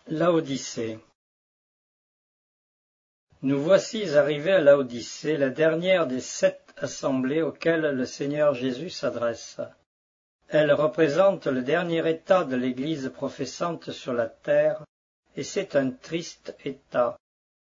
Laodicée. Nous voici arrivés à Laodicée, la dernière des 7 assemblées auxquelles le Seigneur Jésus s'adresse. Elle représente le dernier état de l'Église professante sur la terre, et c'est un triste état.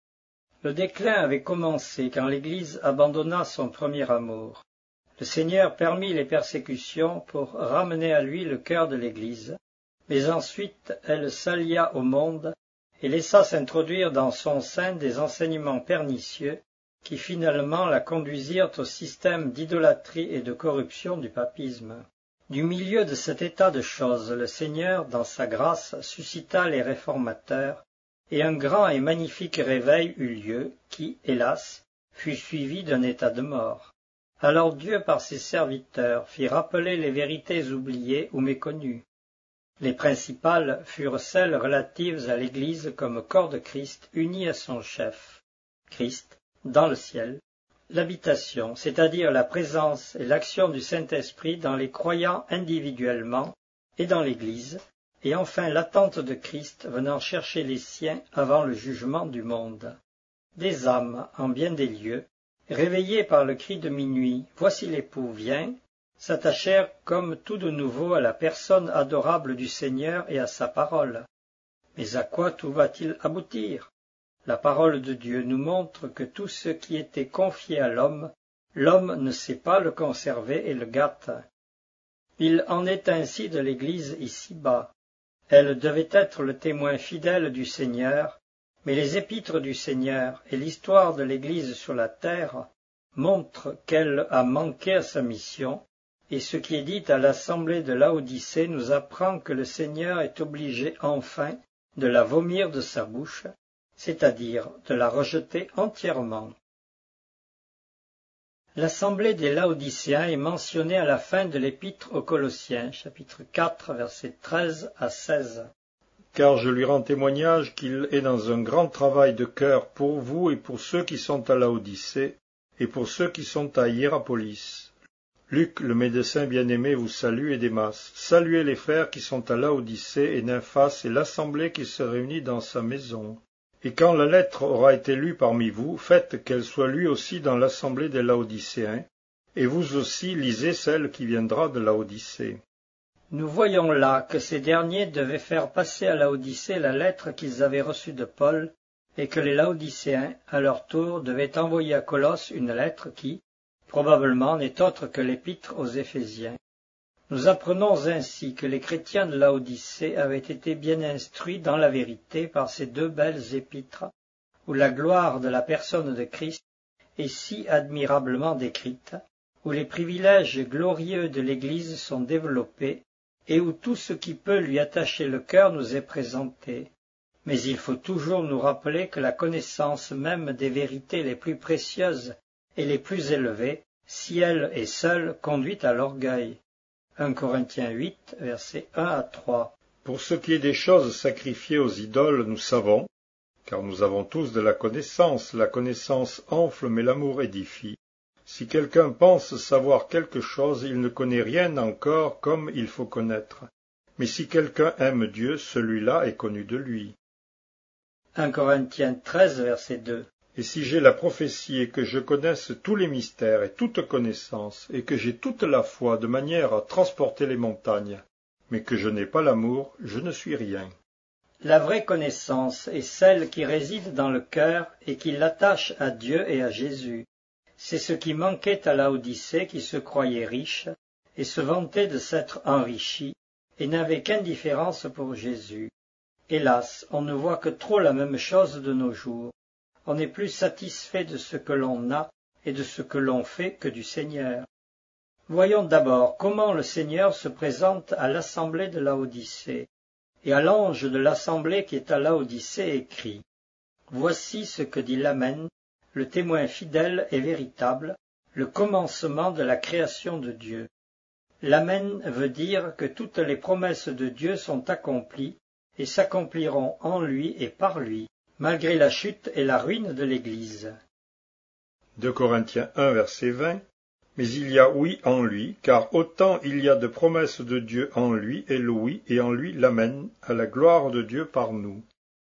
Le déclin avait commencé quand l'Église abandonna son premier amour. Le Seigneur permit les persécutions pour ramener à lui le cœur de l'Église, mais ensuite elle s'allia au monde et laissa s'introduire dans son sein des enseignements pernicieux qui finalement la conduisirent au système d'idolâtrie et de corruption du papisme. Du milieu de cet état de choses, le Seigneur, dans sa grâce, suscita les réformateurs, et un grand et magnifique réveil eut lieu, qui, hélas, fut suivi d'un état de mort. Alors Dieu, par ses serviteurs, fit rappeler les vérités oubliées ou méconnues. Les principales furent celles relatives à l'Église comme corps de Christ uni à son chef, Christ, dans le ciel, l'habitation, c'est-à-dire la présence et l'action du Saint-Esprit dans les croyants individuellement et dans l'Église, et enfin l'attente de Christ venant chercher les siens avant le jugement du monde. Des âmes, en bien des lieux, réveillées par le cri de minuit « Voici l'époux vient », s'attachèrent comme tout de nouveau à la personne adorable du Seigneur et à sa parole. Mais à quoi tout va-t-il aboutir? La parole de Dieu nous montre que tout ce qui était confié à l'homme, l'homme ne sait pas le conserver et le gâte. Il en est ainsi de l'Église ici-bas. Elle devait être le témoin fidèle du Seigneur, mais les épîtres du Seigneur et l'histoire de l'Église sur la terre montrent qu'elle a manqué à sa mission, et ce qui est dit à l'assemblée de Laodicée nous apprend que le Seigneur est obligé enfin de la vomir de sa bouche, c'est-à-dire de la rejeter entièrement. L'assemblée des Laodicéens est mentionnée à la fin de l'Épître aux Colossiens, chapitre 4, versets 13 à 16. Car je lui rends témoignage qu'il est dans un grand travail de cœur pour vous et pour ceux qui sont à Laodicée, et pour ceux qui sont à Hiérapolis. Luc, le médecin bien-aimé, vous salue, et Démas. Saluez les frères qui sont à Laodicée et Nymphas et l'assemblée qui se réunit dans sa maison. Et quand la lettre aura été lue parmi vous, faites qu'elle soit lue aussi dans l'assemblée des Laodicéens, et vous aussi lisez celle qui viendra de Laodicée. Nous voyons là que ces derniers devaient faire passer à Laodicée la lettre qu'ils avaient reçue de Paul, et que les Laodicéens, à leur tour, devaient envoyer à Colosse une lettre qui, probablement, n'est autre que l'épître aux Éphésiens. Nous apprenons ainsi que les chrétiens de Laodicée avaient été bien instruits dans la vérité par ces 2 belles épîtres, où la gloire de la personne de Christ est si admirablement décrite, où les privilèges glorieux de l'Église sont développés, et où tout ce qui peut lui attacher le cœur nous est présenté. Mais il faut toujours nous rappeler que la connaissance même des vérités les plus précieuses et les plus élevées, si elle est seule, conduit à l'orgueil. 1 Corinthiens 8, versets 1 à 3. Pour ce qui est des choses sacrifiées aux idoles, nous savons, car nous avons tous de la connaissance enfle, mais l'amour édifie. Si quelqu'un pense savoir quelque chose, il ne connaît rien encore comme il faut connaître. Mais si quelqu'un aime Dieu, celui-là est connu de lui. 1 Corinthiens 13, verset 2. Et si j'ai la prophétie et que je connaisse tous les mystères et toute connaissance, et que j'ai toute la foi de manière à transporter les montagnes, mais que je n'ai pas l'amour, je ne suis rien. La vraie connaissance est celle qui réside dans le cœur et qui l'attache à Dieu et à Jésus. C'est ce qui manquait à Laodicée qui se croyait riche et se vantait de s'être enrichi et n'avait qu'indifférence pour Jésus. Hélas, on ne voit que trop la même chose de nos jours. On est plus satisfait de ce que l'on a et de ce que l'on fait que du Seigneur. Voyons d'abord comment le Seigneur se présente à l'assemblée de Laodicée. Et à l'ange de l'assemblée qui est à Laodicée écrit « Voici ce que dit l'Amen, le témoin fidèle et véritable, le commencement de la création de Dieu. » L'Amen veut dire que toutes les promesses de Dieu sont accomplies et s'accompliront en lui et par lui, malgré la chute et la ruine de l'Église. 2 Corinthiens 1, verset 20. Mais il y a oui en lui, car autant il y a de promesses de Dieu en lui et le oui, et en lui l'Amen, à la gloire de Dieu par nous.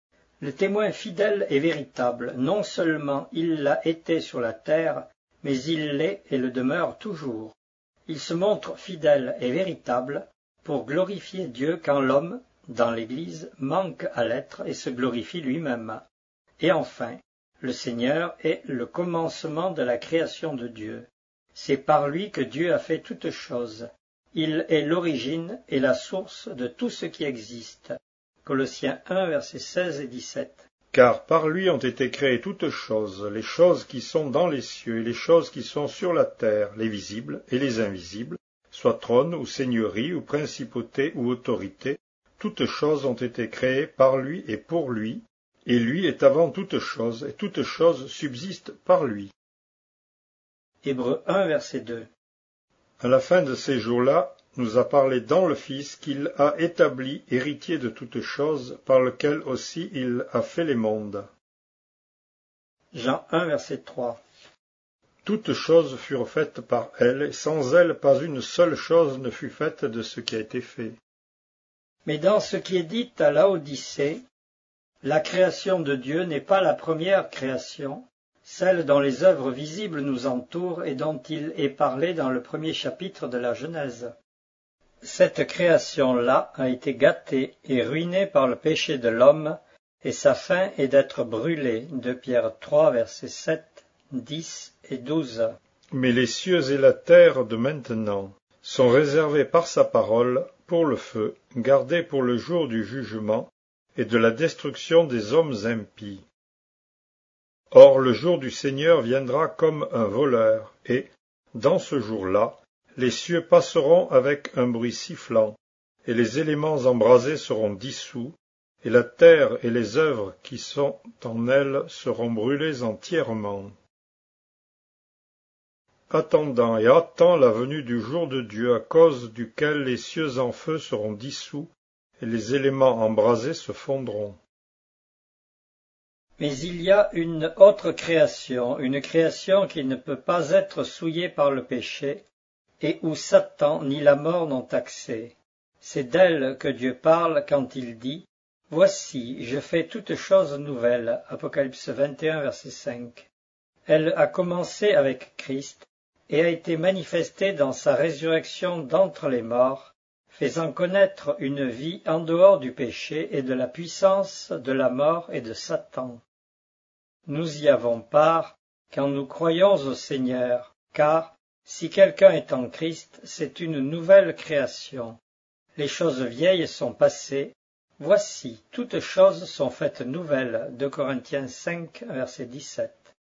Le témoin fidèle et véritable, non seulement il l'a été sur la terre, mais il l'est et le demeure toujours. Il se montre fidèle et véritable pour glorifier Dieu quand l'homme, dans l'Église, manque à l'être et se glorifie lui-même. Et enfin, le Seigneur est le commencement de la création de Dieu. C'est par lui que Dieu a fait toutes choses. Il est l'origine et la source de tout ce qui existe. Colossiens 1, versets 16 et 17. Car par lui ont été créées toutes choses, les choses qui sont dans les cieux et les choses qui sont sur la terre, les visibles et les invisibles, soit trône ou seigneurie ou principauté ou autorité, toutes choses ont été créées par lui, et lui est avant toutes choses, et toutes choses subsistent par lui. Hébreux 1, verset 2. À la fin de ces jours-là, nous a parlé dans le Fils qu'il a établi héritier de toutes choses, par lequel aussi il a fait les mondes. Jean 1, verset 3. Toutes choses furent faites par elle, et sans elle pas une seule chose ne fut faite de ce qui a été fait. Mais dans ce qui est dit à Laodicée, la création de Dieu n'est pas la première création, celle dont les œuvres visibles nous entourent et dont il est parlé dans le premier chapitre de la Genèse. Cette création-là a été gâtée et ruinée par le péché de l'homme, et sa fin est d'être brûlée. 2 Pierre 3, versets 7, 10 et 12. Mais les cieux et la terre de maintenant sont réservés par sa parole pour le feu, gardés pour le jour du jugement et de la destruction des hommes impies. Or le jour du Seigneur viendra comme un voleur, et, dans ce jour-là, les cieux passeront avec un bruit sifflant, et les éléments embrasés seront dissous, et la terre et les œuvres qui sont en elle seront brûlées entièrement. Attendant et hâtant la venue du jour de Dieu, à cause duquel les cieux en feu seront dissous, et les éléments embrasés se fondront. Mais il y a une autre création, une création qui ne peut pas être souillée par le péché, et où Satan ni la mort n'ont accès. C'est d'elle que Dieu parle quand il dit « Voici, je fais toutes choses nouvelles » Apocalypse 21, verset 5. Elle a commencé avec Christ et a été manifestée dans sa résurrection d'entre les morts, faisant connaître une vie en dehors du péché et de la puissance de la mort et de Satan. Nous y avons part quand nous croyons au Seigneur, car si quelqu'un est en Christ, c'est une nouvelle création. Les choses vieilles sont passées, voici, toutes choses sont faites nouvelles. 2 Corinthiens 5, verset 17.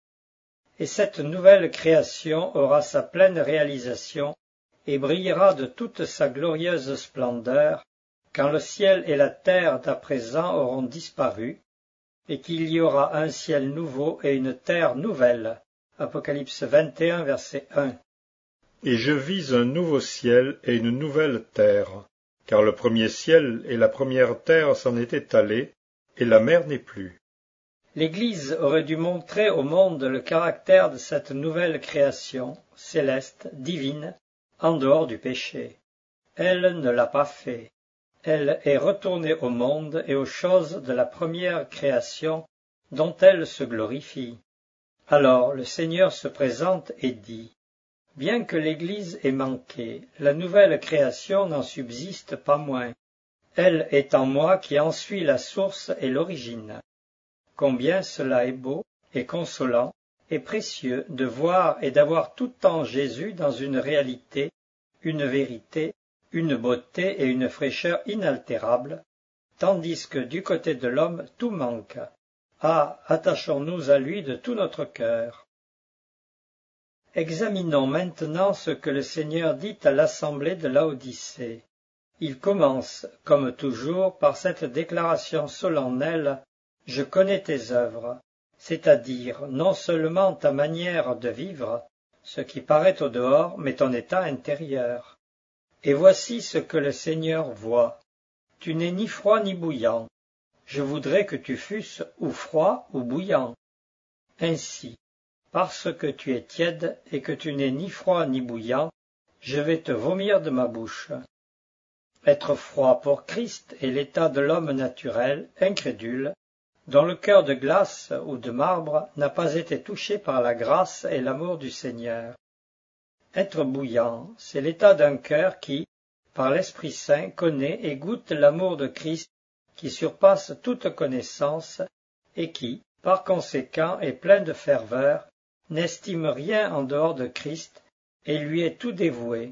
Et cette nouvelle création aura sa pleine réalisation et brillera de toute sa glorieuse splendeur, quand le ciel et la terre d'à présent auront disparu, et qu'il y aura un ciel nouveau et une terre nouvelle. Apocalypse 21, verset 1. Et je vis un nouveau ciel et une nouvelle terre, car le premier ciel et la première terre s'en étaient allés, et la mer n'est plus. L'Église aurait dû montrer au monde le caractère de cette nouvelle création, céleste, divine, en dehors du péché. Elle ne l'a pas fait. Elle est retournée au monde et aux choses de la première création dont elle se glorifie. Alors le Seigneur se présente et dit « Bien que l'Église ait manqué, la nouvelle création n'en subsiste pas moins. Elle est en moi qui en suis la source et l'origine. » Combien cela est beau et consolant et précieux de voir et d'avoir tout en Jésus dans une réalité, une vérité, une beauté et une fraîcheur inaltérables, tandis que du côté de l'homme tout manque. Ah, attachons-nous à lui de tout notre cœur. Examinons maintenant ce que le Seigneur dit à l'assemblée de Laodicée. Il commence, comme toujours, par cette déclaration solennelle « Je connais tes œuvres », c'est-à-dire non seulement ta manière de vivre, ce qui paraît au dehors, mais ton état intérieur. Et voici ce que le Seigneur voit. Tu n'es ni froid ni bouillant. Je voudrais que tu fusses ou froid ou bouillant. Ainsi, parce que tu es tiède et que tu n'es ni froid ni bouillant, je vais te vomir de ma bouche. Être froid pour Christ est l'état de l'homme naturel, incrédule, dont le cœur de glace ou de marbre n'a pas été touché par la grâce et l'amour du Seigneur. Être bouillant, c'est l'état d'un cœur qui, par l'Esprit Saint, connaît et goûte l'amour de Christ qui surpasse toute connaissance et qui, par conséquent, est plein de ferveur, n'estime rien en dehors de Christ et lui est tout dévoué.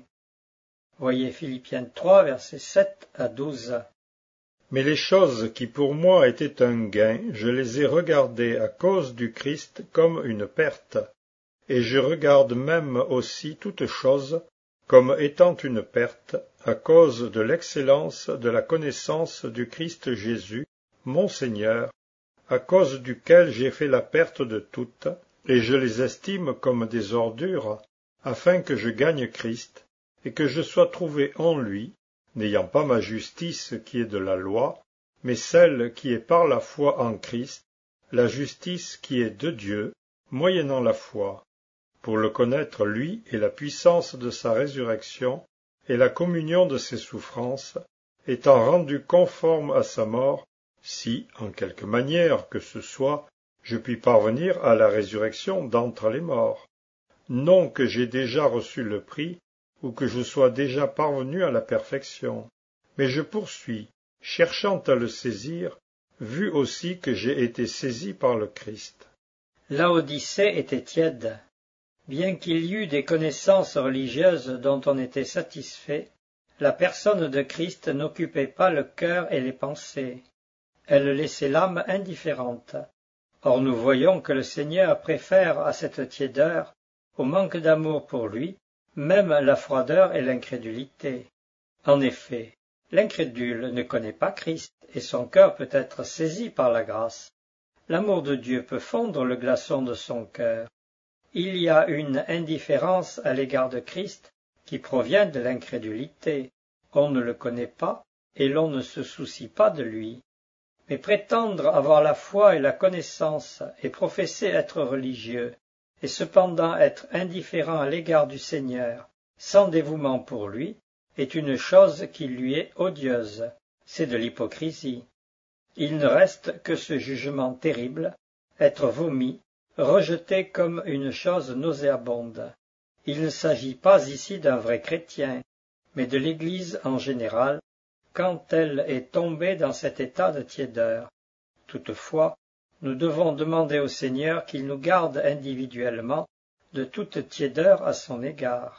Voyez Philippiens 3, versets 7 à 12. Mais les choses qui pour moi étaient un gain, je les ai regardées à cause du Christ comme une perte, et je regarde même aussi toutes choses comme étant une perte, à cause de l'excellence de la connaissance du Christ Jésus, mon Seigneur, à cause duquel j'ai fait la perte de toutes, et je les estime comme des ordures, afin que je gagne Christ, et que je sois trouvé en lui, n'ayant pas ma justice qui est de la loi, mais celle qui est par la foi en Christ, la justice qui est de Dieu, moyennant la foi, pour le connaître lui et la puissance de sa résurrection, et la communion de ses souffrances, étant rendu conforme à sa mort, si, en quelque manière que ce soit, je puis parvenir à la résurrection d'entre les morts. Non que j'ai déjà reçu le prix, ou que je sois déjà parvenu à la perfection, mais je poursuis, cherchant à le saisir, vu aussi que j'ai été saisi par le Christ. Laodicée était tiède. Bien qu'il y eût des connaissances religieuses dont on était satisfait, la personne de Christ n'occupait pas le cœur et les pensées. Elle laissait l'âme indifférente. Or nous voyons que le Seigneur préfère à cette tiédeur, au manque d'amour pour lui, même la froideur et l'incrédulité. En effet, l'incrédule ne connaît pas Christ, et son cœur peut être saisi par la grâce. L'amour de Dieu peut fondre le glaçon de son cœur. Il y a une indifférence à l'égard de Christ qui provient de l'incrédulité. On ne le connaît pas, et l'on ne se soucie pas de lui. Mais prétendre avoir la foi et la connaissance, et professer être religieux, et cependant être indifférent à l'égard du Seigneur, sans dévouement pour lui, est une chose qui lui est odieuse. C'est de l'hypocrisie. Il ne reste que ce jugement terrible, être vomi, rejeté comme une chose nauséabonde. Il ne s'agit pas ici d'un vrai chrétien, mais de l'Église en général, quand elle est tombée dans cet état de tiédeur. Toutefois, nous devons demander au Seigneur qu'il nous garde individuellement de toute tiédeur à son égard.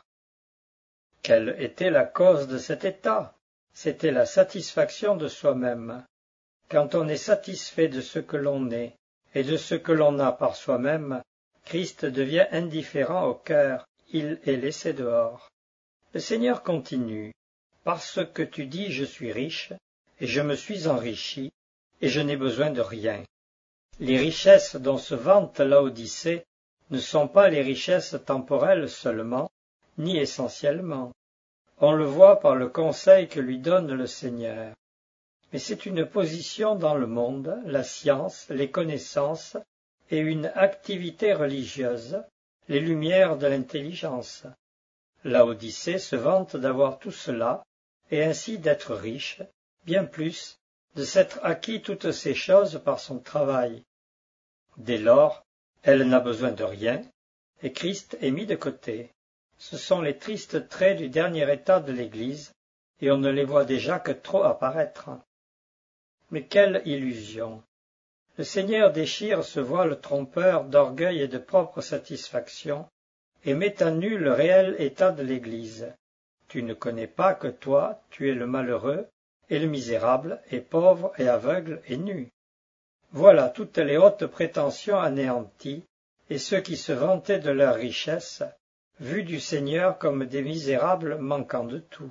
Quelle était la cause de cet état? C'était la satisfaction de soi-même. Quand on est satisfait de ce que l'on est et de ce que l'on a par soi-même, Christ devient indifférent au cœur, il est laissé dehors. Le Seigneur continue. Parce que tu dis je suis riche, et je me suis enrichi, et je n'ai besoin de rien. Les richesses dont se vante Laodicée ne sont pas les richesses temporelles seulement, ni essentiellement. On le voit par le conseil que lui donne le Seigneur. Mais c'est une position dans le monde, la science, les connaissances et une activité religieuse, les lumières de l'intelligence. Laodicée se vante d'avoir tout cela, et ainsi d'être riche, bien plus, de s'être acquis toutes ces choses par son travail. Dès lors, elle n'a besoin de rien, et Christ est mis de côté. Ce sont les tristes traits du dernier état de l'Église, et on ne les voit déjà que trop apparaître. Mais quelle illusion! Le Seigneur déchire ce voile trompeur d'orgueil et de propre satisfaction, et met à nu le réel état de l'Église. Tu ne connais pas que toi, tu es le malheureux, et le misérable, et pauvre, et aveugle, et nu. Voilà toutes les hautes prétentions anéanties, et ceux qui se vantaient de leur richesse, vus du Seigneur comme des misérables manquant de tout.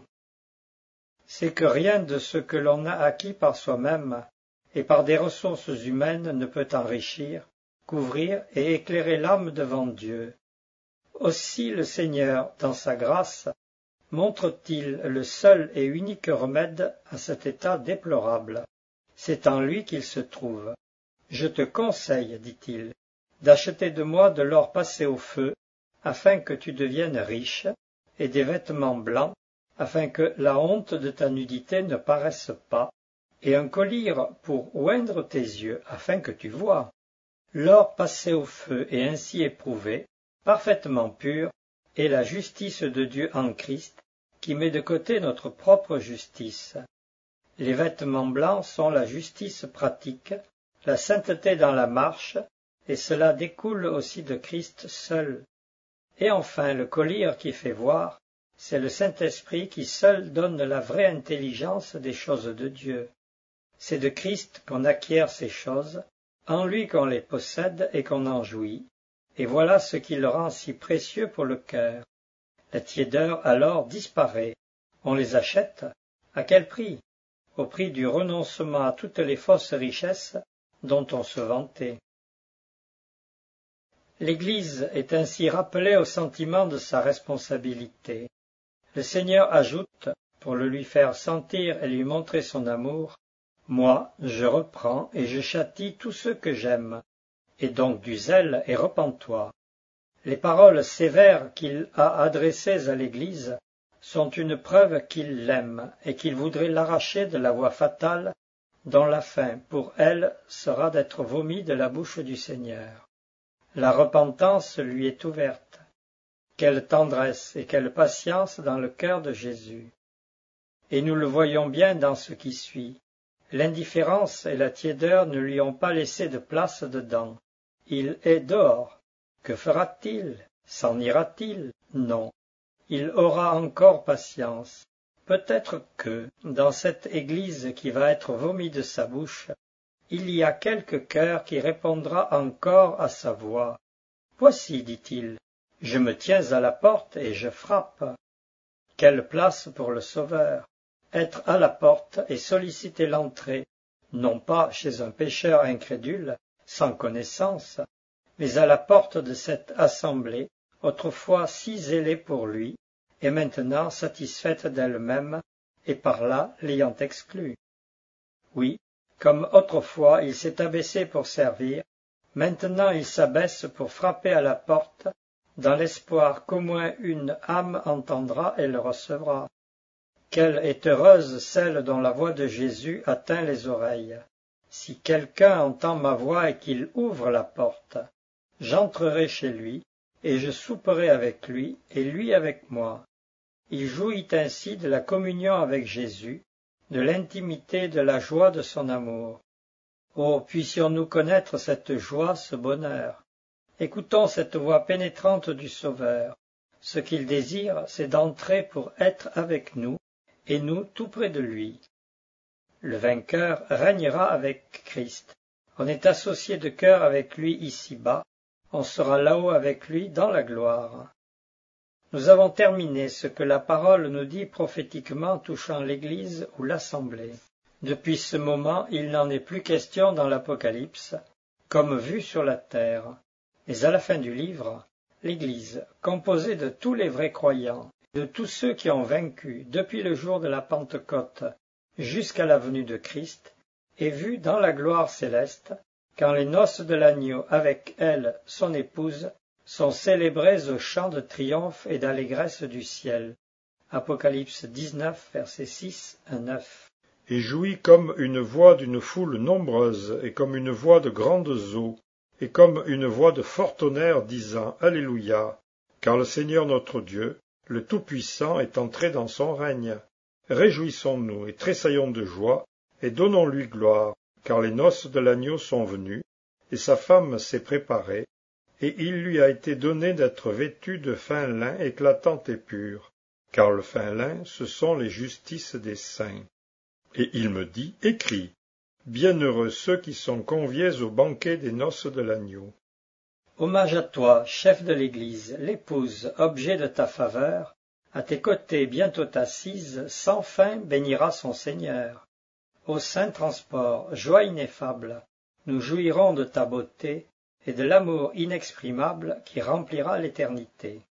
C'est que rien de ce que l'on a acquis par soi-même, et par des ressources humaines ne peut enrichir, couvrir et éclairer l'âme devant Dieu. Aussi le Seigneur, dans sa grâce, montre-t-il le seul et unique remède à cet état déplorable. C'est en lui qu'il se trouve. Je te conseille, dit-il, d'acheter de moi de l'or passé au feu, afin que tu deviennes riche, et des vêtements blancs, afin que la honte de ta nudité ne paraisse pas, et un collier pour oindre tes yeux, afin que tu vois. L'or passé au feu et ainsi éprouvé, parfaitement pur, est la justice de Dieu en Christ, qui met de côté notre propre justice. Les vêtements blancs sont la justice pratique, la sainteté dans la marche, et cela découle aussi de Christ seul. Et enfin, le collier qui fait voir, c'est le Saint-Esprit qui seul donne la vraie intelligence des choses de Dieu. C'est de Christ qu'on acquiert ces choses, en lui qu'on les possède et qu'on en jouit, et voilà ce qui le rend si précieux pour le cœur. La tiédeur alors disparaît. On les achète. À quel prix? Au prix du renoncement à toutes les fausses richesses dont on se vantait. L'Église est ainsi rappelée au sentiment de sa responsabilité. Le Seigneur ajoute, pour le lui faire sentir et lui montrer son amour, « Moi, je reprends et je châtie tous ceux que j'aime, et donc du zèle et repens-toi. » Les paroles sévères qu'il a adressées à l'Église sont une preuve qu'il l'aime et qu'il voudrait l'arracher de la voie fatale dont la fin, pour elle, sera d'être vomie de la bouche du Seigneur. La repentance lui est ouverte. Quelle tendresse et quelle patience dans le cœur de Jésus. Et nous le voyons bien dans ce qui suit. L'indifférence et la tiédeur ne lui ont pas laissé de place dedans. Il est dehors. Que fera-t-il? S'en ira-t-il? Non. Il aura encore patience. Peut-être que, dans cette Église qui va être vomie de sa bouche, il y a quelque cœur qui répondra encore à sa voix. Voici, dit-il, je me tiens à la porte et je frappe. Quelle place pour le Sauveur! Être à la porte et solliciter l'entrée, non pas chez un pécheur incrédule, sans connaissance, mais à la porte de cette assemblée, autrefois si zélée pour lui, et maintenant satisfaite d'elle-même, et par là l'ayant exclue. Oui, comme autrefois il s'est abaissé pour servir, maintenant il s'abaisse pour frapper à la porte, dans l'espoir qu'au moins une âme entendra et le recevra. Quelle est heureuse celle dont la voix de Jésus atteint les oreilles. Si quelqu'un entend ma voix et qu'il ouvre la porte, j'entrerai chez lui, et je souperai avec lui, et lui avec moi. Il jouit ainsi de la communion avec Jésus, de l'intimité, de la joie de son amour. Oh, puissions-nous connaître cette joie, ce bonheur. Écoutons cette voix pénétrante du Sauveur. Ce qu'il désire, c'est d'entrer pour être avec nous, et nous tout près de lui. Le vainqueur régnera avec Christ. On est associé de cœur avec lui ici-bas, on sera là-haut avec lui dans la gloire. Nous avons terminé ce que la parole nous dit prophétiquement touchant l'Église ou l'Assemblée. Depuis ce moment, il n'en est plus question dans l'Apocalypse, comme vu sur la terre. Mais à la fin du livre, l'Église, composée de tous les vrais croyants, de tous ceux qui ont vaincu depuis le jour de la Pentecôte jusqu'à la venue de Christ, est vue dans la gloire céleste, quand les noces de l'agneau avec elle, son épouse, sont célébrées au chant de triomphe et d'allégresse du ciel. Apocalypse 19, versets 6 à 9. Et jouit comme une voix d'une foule nombreuse, et comme une voix de grandes eaux, et comme une voix de fort tonnerre, disant Alléluia, car le Seigneur notre Dieu, le Tout-Puissant, est entré dans son règne. Réjouissons-nous et tressaillons de joie, et donnons-lui gloire, car les noces de l'agneau sont venues, et sa femme s'est préparée, et il lui a été donné d'être vêtu de fin lin éclatant et pur, car le fin lin, ce sont les justices des saints. Et il me dit, écris, bienheureux ceux qui sont conviés au banquet des noces de l'agneau. Hommage à toi, chef de l'Église, l'épouse, objet de ta faveur, à tes côtés bientôt assise, sans fin bénira son Seigneur. Ô saint transport, joie ineffable, nous jouirons de ta beauté et de l'amour inexprimable qui remplira l'éternité.